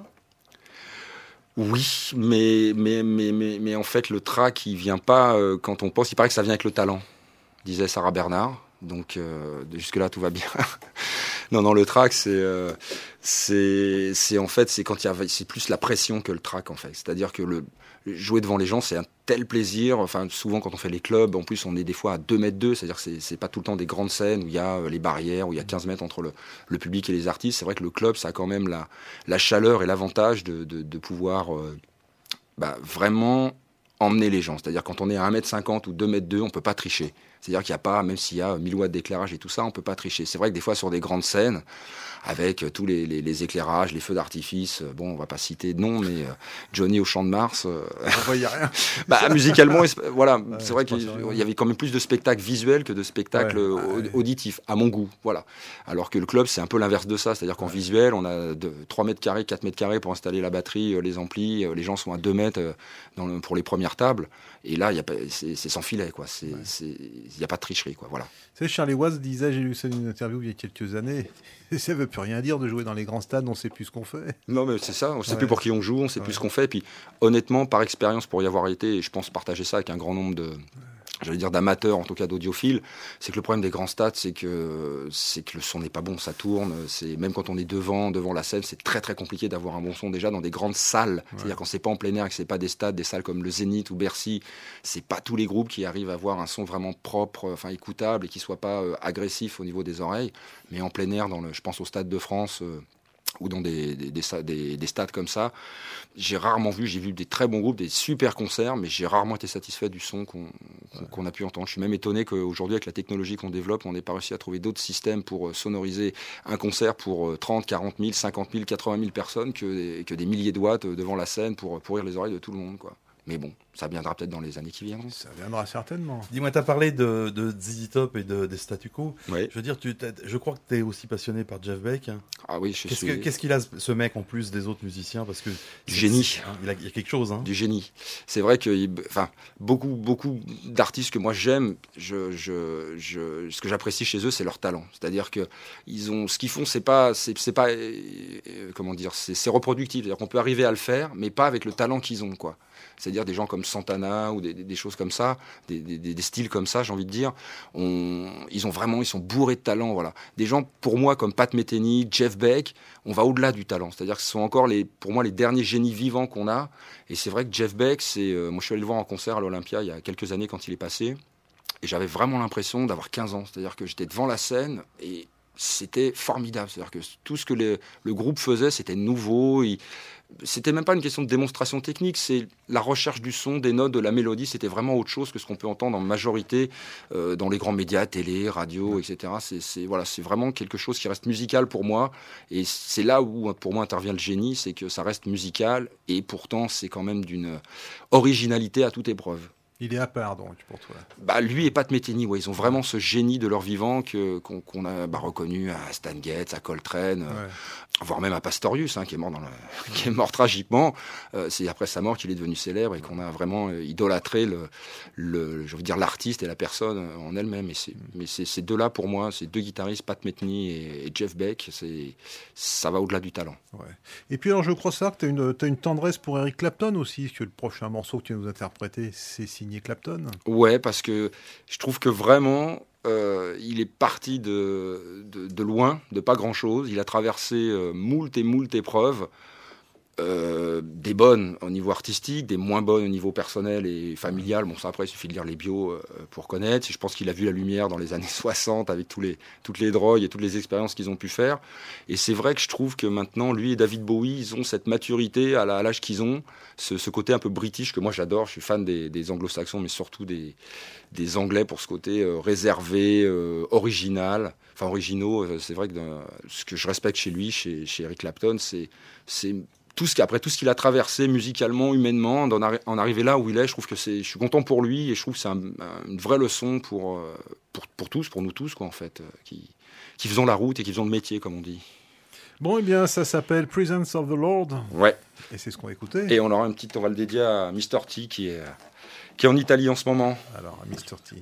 Oui, mais, mais, mais, mais, mais en fait, le trac, il vient pas euh, quand on pense. Il paraît que ça vient avec le talent, disait Sarah Bernard. Donc, euh, jusque-là, tout va bien. Non, non, le track, c'est, euh, c'est, c'est en fait, c'est quand il y a, c'est plus la pression que le track en fait. C'est-à-dire que le jouer devant les gens, c'est un tel plaisir. Enfin, souvent quand on fait les clubs, en plus, on est des fois à deux mètres deux, c'est-à-dire que c'est, c'est pas tout le temps des grandes scènes où il y a les barrières, où il y a quinze mètres entre le, le public et les artistes. C'est vrai que le club, ça a quand même la, la chaleur et l'avantage de, de, de pouvoir euh, bah, vraiment emmener les gens. C'est-à-dire quand on est à un mètre cinquante ou deux mètres deux, on peut pas tricher. C'est-à-dire qu'il n'y a pas, même s'il y a mille watts d'éclairage et tout ça, on peut pas tricher. C'est vrai que des fois, sur des grandes scènes, avec tous les, les, les éclairages, les feux d'artifice, bon, on va pas citer de nom, mais euh, Johnny au Champ de Mars, euh, On voyait rien. bah, musicalement, voilà, Ouais, c'est vrai c'est qu'il pas ça, ouais. y avait quand même plus de spectacles visuels que de spectacles Ouais, au- ouais. auditifs, à mon goût, voilà. Alors que le club, c'est un peu l'inverse de ça, c'est-à-dire qu'en visuel, on a de, trois mètres carrés, quatre mètres carrés pour installer la batterie, euh, les amplis, euh, les gens sont à deux mètres euh, dans le, pour les premières tables, et là, il y a pas, c'est, c'est sans filet, quoi. C'est, c'est, il n'y a pas de tricherie, quoi, voilà. Tu sais, Charlie Watts disait, j'ai lu ça dans une interview il y a quelques années, ça veut plus rien dire de jouer dans les grands stades, on sait plus ce qu'on fait. Non, mais c'est ça, on ne sait Ouais. plus pour qui on joue, on ne sait Ouais. plus ce qu'on fait. Et puis, honnêtement, par expérience, pour y avoir été, et je pense partager ça avec un grand nombre de, j'allais dire d'amateurs, en tout cas d'audiophiles, c'est que le problème des grands stades, c'est que, c'est que le son n'est pas bon, ça tourne. C'est, même quand on est devant, devant la scène, c'est très très compliqué d'avoir un bon son déjà dans des grandes salles. C'est-à-dire quand c'est pas en plein air et que c'est pas des stades, des salles comme le Zénith ou Bercy, c'est pas tous les groupes qui arrivent à avoir un son vraiment propre, enfin écoutable et qui soit pas euh, agressif au niveau des oreilles. Mais en plein air, dans le, je pense au Stade de France. Euh, ou dans des, des, des, des, des stades comme ça, j'ai rarement vu, j'ai vu des très bons groupes, des super concerts, mais j'ai rarement été satisfait du son qu'on, qu'on, qu'on a pu entendre. Je suis même étonné qu'aujourd'hui, avec la technologie qu'on développe, on n'ait pas réussi à trouver d'autres systèmes pour sonoriser un concert pour trente, quarante mille, cinquante mille, quatre-vingt mille personnes que des, que des milliers de watts devant la scène pour pourrir les oreilles de tout le monde, quoi. Mais bon, ça viendra peut-être dans les années qui viendront. Ça viendra certainement. Dis-moi, tu as parlé de, de Z Z Top et de, des statu quo. Oui. Je veux dire, tu, t'as- je crois que tu es aussi passionné par Jeff Beck. hein. Ah oui, je Qu'est-ce, suis que- qu'est-ce qu'il a, ce mec, en plus des autres musiciens Parce que Du c'est- génie. c'est- hein, il, a, il y a quelque chose. Hein. du génie. C'est vrai que, enfin, beaucoup, beaucoup d'artistes que moi j'aime, je, je, je, ce que j'apprécie chez eux, c'est leur talent. C'est-à-dire que ils ont, ce qu'ils font, c'est pas, c'est, c'est pas, euh, euh, comment dire, c'est, c'est reproductif. C'est-à-dire qu'on peut arriver à le faire, mais pas avec le talent qu'ils ont, quoi. C'est-à-dire des gens comme Santana ou des, des, des choses comme ça, des, des, des styles comme ça, j'ai envie de dire. On, ils ont vraiment, ils sont bourrés de talent, voilà. Des gens, pour moi, comme Pat Metheny, Jeff Beck, on va au-delà du talent. C'est-à-dire que ce sont encore, les, pour moi, les derniers génies vivants qu'on a. Et c'est vrai que Jeff Beck, c'est, euh, moi je suis allé le voir en concert à l'Olympia il y a quelques années quand il est passé. Et j'avais vraiment l'impression d'avoir quinze ans. C'est-à-dire que j'étais devant la scène et c'était formidable. C'est-à-dire que tout ce que le, le groupe faisait, c'était nouveau. Il, c'était même pas une question de démonstration technique, c'est la recherche du son, des notes, de la mélodie. C'était vraiment autre chose que ce qu'on peut entendre en majorité euh, dans les grands médias, télé, radio, et cetera. C'est, c'est, voilà, c'est vraiment quelque chose qui reste musical pour moi. Et c'est là où, pour moi, intervient le génie, c'est que ça reste musical. Et pourtant, c'est quand même d'une originalité à toute épreuve. Il est à part, donc, pour toi. Bah, lui et Pat Metheny, ouais, ils ont vraiment ce génie de leur vivant que, qu'on, qu'on a bah, reconnu à Stan Getz, à Coltrane, Ouais. euh, voire même à Pastorius, hein, qui est mort dans le, qui est mort tragiquement. Euh, c'est après sa mort qu'il est devenu célèbre et qu'on a vraiment euh, idolâtré le, le, je veux dire l'artiste et la personne euh, en elle-même. Et c'est, mais c'est, ces deux-là pour moi, ces deux guitaristes, Pat Metheny et, et Jeff Beck, c'est, ça va au-delà du talent. Ouais. Et puis alors je crois ça que tu as une, t'as une tendresse pour Eric Clapton aussi, que le prochain morceau que tu vas nous interpréter, c'est signé Clapton. Ouais, parce que je trouve que vraiment, euh, il est parti de, de, de loin, de pas grand-chose. Il a traversé euh, moult et moult épreuves, euh, des bonnes au niveau artistique, des moins bonnes au niveau personnel et familial. Bon, ça après, il suffit de lire les bios euh, pour connaître. Je pense qu'il a vu la lumière dans les années soixante avec tous les, toutes les drogues et toutes les expériences qu'ils ont pu faire. Et c'est vrai que je trouve que maintenant, lui et David Bowie, ils ont cette maturité à, la, à l'âge qu'ils ont, ce, ce côté un peu british que moi j'adore. Je suis fan des, des anglo-saxons, mais surtout des, des anglais pour ce côté euh, réservé, euh, original, enfin originaux. Euh, c'est vrai que dans, ce que je respecte chez lui, chez, chez Eric Clapton, c'est, c'est tout ce qu'après tout ce qu'il a traversé musicalement, humainement, d'en arri- en arriver là où il est. Je trouve que c'est, je suis content pour lui et je trouve que c'est un, un, une vraie leçon pour, euh, pour pour tous, pour nous tous, quoi, en fait, euh, qui qui faisons la route et qui faisons le métier, comme on dit. Bon, eh bien, ça s'appelle Presence of the Lord, Ouais. et c'est ce qu'on va écouter. Et on aura une petite, on va le dédier à mister T qui est qui est en Italie en ce moment. Alors, mister T.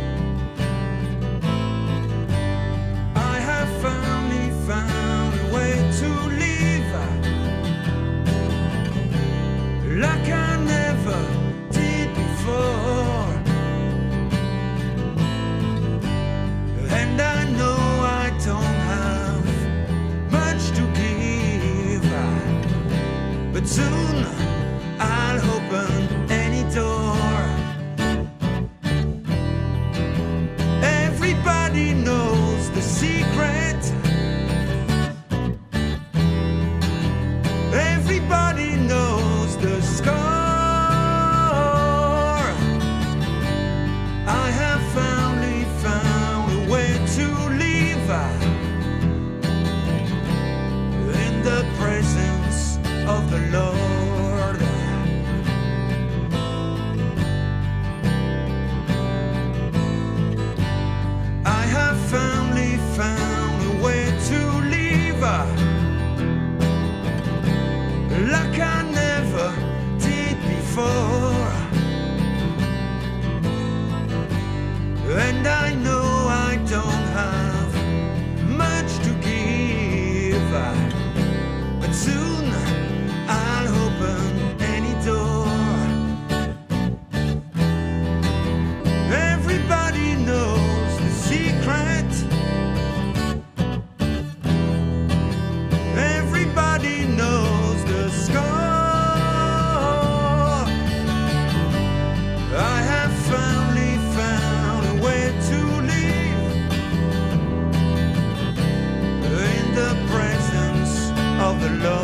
I have finally found a way but soon I'll open any door. Everybody knows the secret. Everybody knows the score. I have finally found a way to live in the presence of the Lord. I have finally found a way to live like I never did before. And I know I don't have much to give, but soon I'll open any door. Everybody knows the secret. Everybody knows the score. I have finally found a way to live in the presence of the Lord.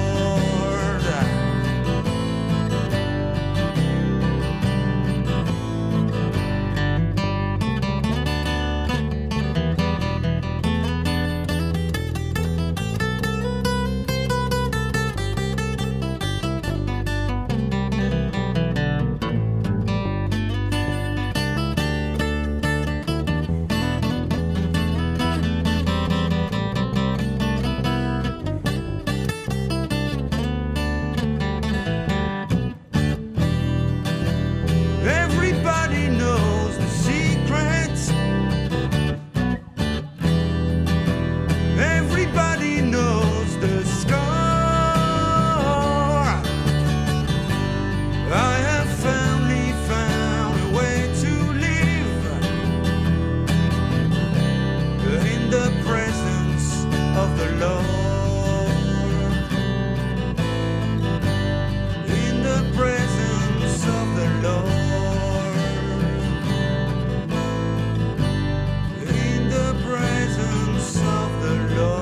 Everybody knows the secrets. Everybody knows the score. I have finally found a way to live in the presence of the Lord. In the presence of the Lord. In the presence of the Lord.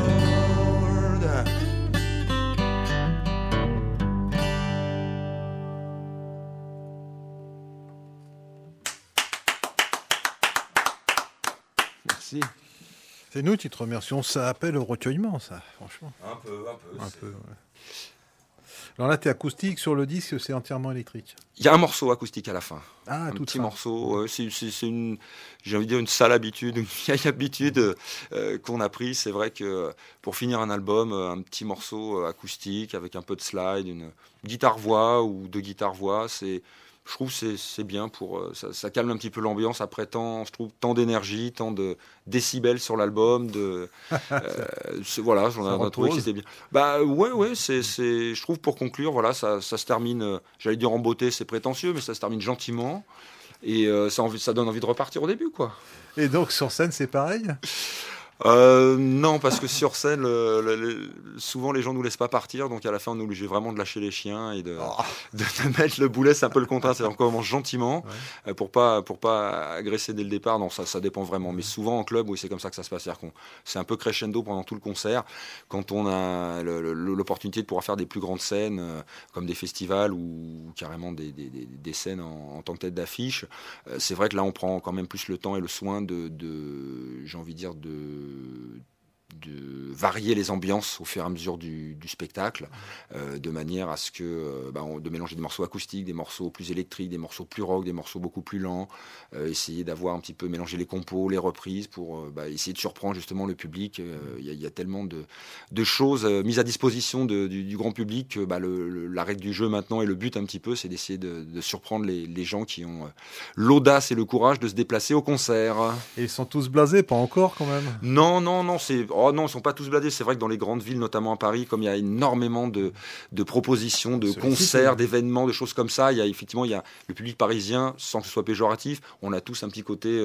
Merci. C'est nous qui te remercions. Ça appelle au recueillement, ça, franchement. Un peu, un peu. Un peu, ouais. Alors là, t'es acoustique sur le disque, c'est entièrement électrique. Il y a un morceau acoustique à la fin. Ah, un tout petit ça. morceau. euh, c'est, c'est- c'est une, j'ai envie de dire une sale habitude, une vieille habitude euh, qu'on a pris. C'est vrai que pour finir un album, euh, un petit morceau euh, acoustique avec un peu de slide, une guitare-voix ou deux guitares-voix, c'est, je trouve que c'est, c'est bien pour, euh, ça, ça calme un petit peu l'ambiance après tant, je trouve, tant d'énergie, tant de décibels sur l'album. De, euh, c'est- voilà, on a, on a trouvé que repose. c'était bien. Bah ouais, ouais, c'est, c'est, je trouve pour conclure, voilà, ça, ça se termine. euh, J'allais dire en beauté, c'est prétentieux, mais ça se termine gentiment. Et euh, ça, envie- ça donne envie de repartir au début, quoi. Et donc, sur scène, c'est pareil. Euh, non, parce que sur scène, le- le- le- souvent les gens nous laissent pas partir, donc à la fin on est obligé vraiment de lâcher les chiens et de, Oh. de, de mettre le boulet. C'est un peu le contraire, c'est-à-dire qu'on commence gentiment euh, pour pas pour pas agresser dès le départ. Non, ça ça dépend vraiment, mais souvent en club, oui, c'est comme ça que ça se passe. C'est-à-dire qu'on c'est un peu crescendo pendant tout le concert. Quand on a le- le- l'opportunité de pouvoir faire des plus grandes scènes, euh, comme des festivals ou carrément des, des, des, des scènes en, en tant que tête d'affiche, euh, c'est vrai que là on prend quand même plus le temps et le soin de, de j'ai envie de dire de de varier les ambiances au fur et à mesure du, du spectacle, euh, de manière à ce que euh, bah, on, de mélanger des morceaux acoustiques, des morceaux plus électriques, des morceaux plus rock, des morceaux beaucoup plus lents, euh, essayer d'avoir un petit peu mélangé les compos, les reprises pour euh, bah, essayer de surprendre justement le public. Il euh, y, y a tellement de, de choses euh, mises à disposition de, du, du grand public que bah, le, le, la règle du jeu maintenant et le but un petit peu, c'est d'essayer de, de surprendre les, les gens qui ont euh, l'audace et le courage de se déplacer au concert. Et ils sont tous blasés, pas encore quand même. Non, non, non, c'est oh non, ils sont pas tous blasés. C'est vrai que dans les grandes villes, notamment à Paris, comme il y a énormément de, de propositions, de Sollicité. concerts, d'événements, de choses comme ça, il y a effectivement il y a le public parisien, sans que ce soit péjoratif, on a tous un petit côté euh,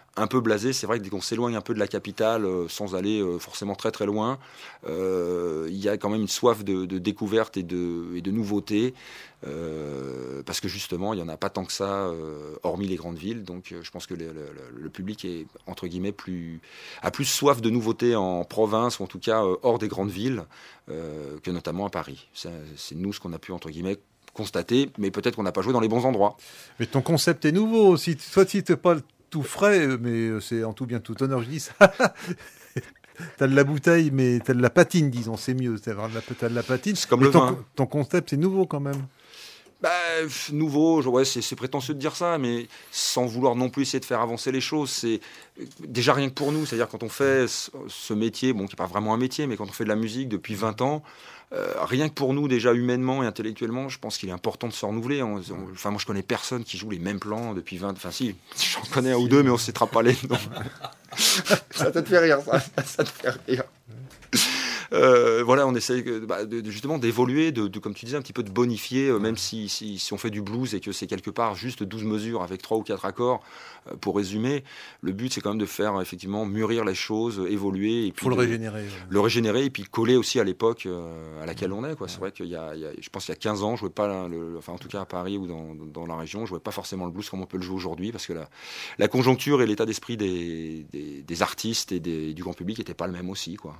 un peu blasé. C'est vrai que dès qu'on s'éloigne un peu de la capitale, euh, sans aller euh, forcément très très loin, euh, il y a quand même une soif de, de découverte et de, et de nouveautés. Euh, parce que justement, il n'y en a pas tant que ça, euh, hormis les grandes villes. Donc, euh, je pense que le, le, le public est, entre guillemets, plus, a plus soif de nouveautés en province, ou en tout cas euh, hors des grandes villes, euh, que notamment à Paris. C'est, c'est nous ce qu'on a pu, entre guillemets, constater, mais peut-être qu'on n'a pas joué dans les bons endroits. Mais ton concept est nouveau. Si, soit si tu n'es pas tout frais, mais c'est en tout bien tout honneur, je dis ça. T'as de la bouteille, mais t'as de la patine, disons, c'est mieux. T'as de la, t'as de la patine. C'est comme mais le ton, vin. Ton concept, c'est nouveau quand même. Bah, nouveau, ouais, c'est, c'est prétentieux de dire ça, mais sans vouloir non plus essayer de faire avancer les choses. C'est déjà rien que pour nous, c'est-à-dire quand on fait ce métier, bon, qui n'est pas vraiment un métier, mais quand on fait de la musique depuis vingt ans, euh, rien que pour nous, déjà humainement et intellectuellement, je pense qu'il est important de se renouveler. On, on, enfin, moi, je connais personne qui joue les mêmes plans depuis vingt... Enfin, si, j'en connais un ou deux, mais on ne s'étera pas les noms. Ça te fait rire, ça. Ça te fait rire. Euh, voilà, on essaie bah, de, de, justement d'évoluer, de, de, comme tu disais, un petit peu de bonifier, euh, même si, si, si on fait du blues et que c'est quelque part juste douze mesures avec trois ou quatre accords, euh, pour résumer, le but c'est quand même de faire effectivement mûrir les choses, évoluer. Il faut le régénérer. Ouais. Le régénérer et puis coller aussi à l'époque euh, à laquelle on est. Quoi. C'est vrai qu'il y a, il y a, je pense qu'il y a quinze ans, je jouais pas, le, enfin en tout cas à Paris ou dans, dans la région, je jouais pas forcément le blues comme on peut le jouer aujourd'hui, parce que la, la conjoncture et l'état d'esprit des, des, des artistes et des, du grand public n'étaient pas le même aussi, quoi.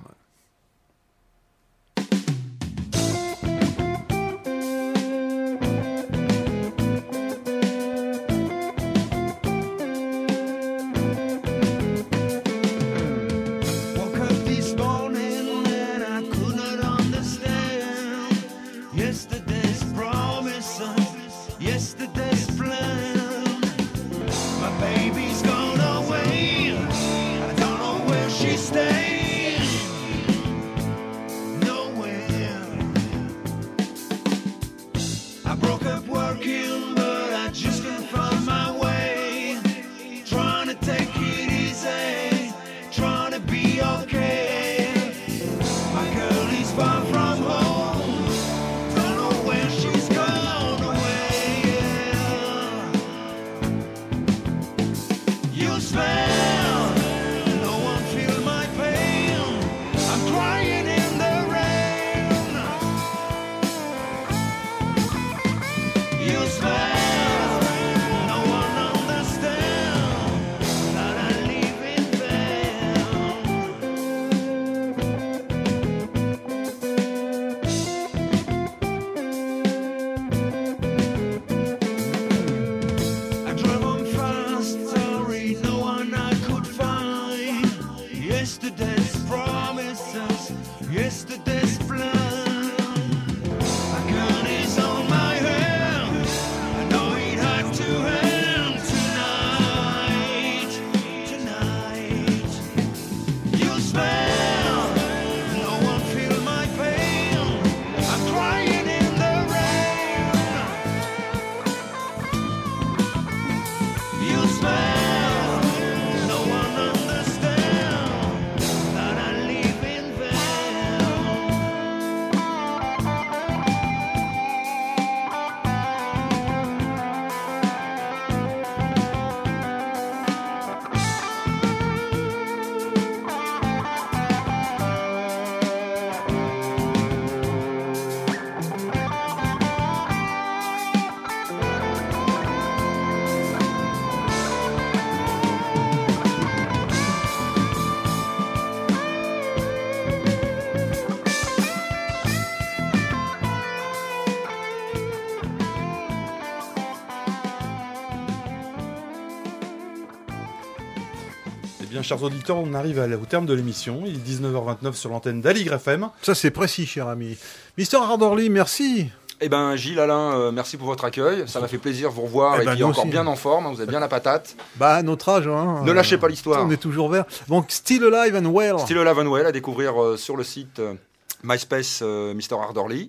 Bien, chers auditeurs, on arrive à, au terme de l'émission. Il est dix-neuf heures vingt-neuf sur l'antenne d'Aligre F M. Ça, c'est précis, cher ami. Mister Ardorly, merci. Eh ben, Gilles, Alain, euh, merci pour votre accueil. Ça m'a fait plaisir de vous revoir. Eh et ben, puis nous encore aussi. bien en forme. Vous avez bien la patate. Bah, à notre âge, hein. Ne lâchez pas l'histoire. On est toujours vert. Donc, Still Alive and Well. Still Alive and Well à découvrir euh, sur le site euh, MySpace euh, Mister Ardorly.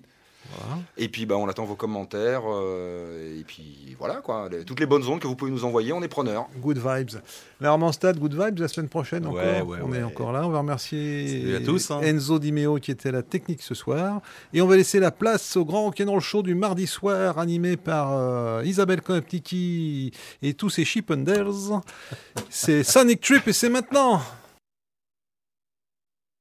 Voilà. Et puis bah, on attend vos commentaires. euh, et puis voilà quoi. Les- toutes les bonnes ondes que vous pouvez nous envoyer, on est preneurs. Good vibes. L'Armanstad, good vibes la semaine prochaine encore. Ouais, ouais, on est ouais. encore là. On va remercier Salut à tous, hein. Enzo Di Meo qui était à la technique ce soir. Et on va laisser la place au grand rock'n'roll show du mardi soir animé par euh, Isabelle Konoptiki et tous ses Chippendales. C'est Sonic Trip et c'est maintenant.